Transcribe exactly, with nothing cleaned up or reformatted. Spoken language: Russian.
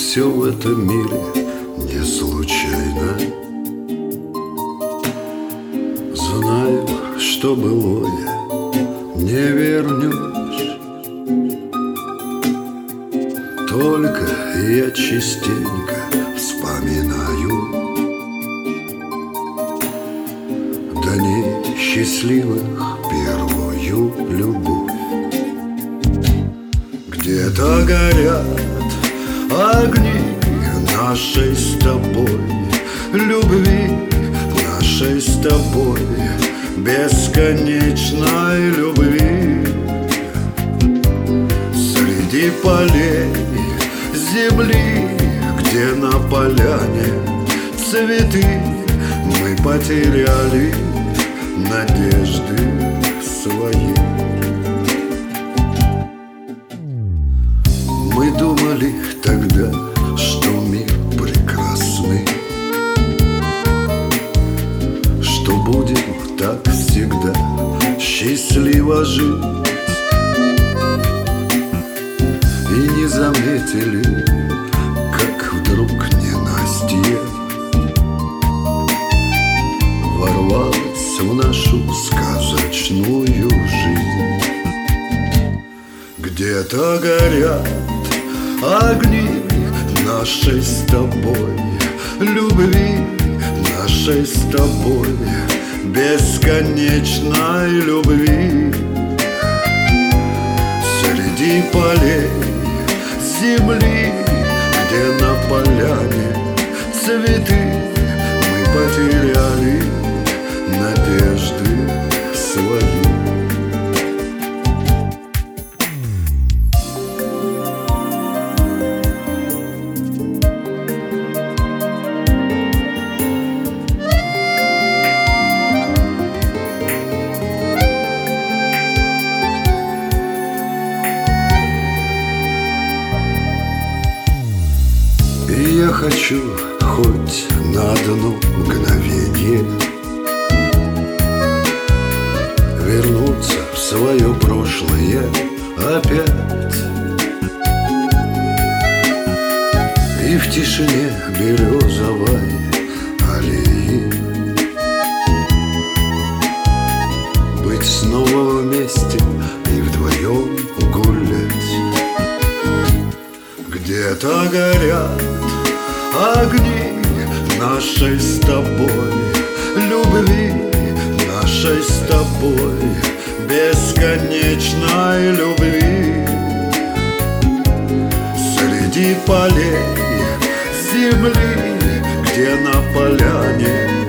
все в этом мире не случайно. Знаю, что былое не вернешь, только я частенько вспоминаю дни счастливых, первую любовь. Где-то горят огни нашей с тобой любви, нашей с тобой бесконечной любви. Среди полей земли, где на поляне цветы, мы потеряли надежды свои. Мы думали тогда, что мир прекрасный, что будем так всегда счастливо жить, и не заметили, как вдруг ненастье ворвалось в нашу сказочную жизнь. Где-то горят огни нашей с тобой любви, нашей с тобой бесконечной любви. Среди полей земли, где на поляне цветы, мы потеряли надежды свои. И я хочу хоть на одно мгновение вернуться в свое прошлое опять, и в тишине березовой аллеи быть снова вместе и вдвоем гулять. Где-то горят огни нашей с тобой любви, нашей с тобой бесконечной любви. Среди полей земли, где на поляне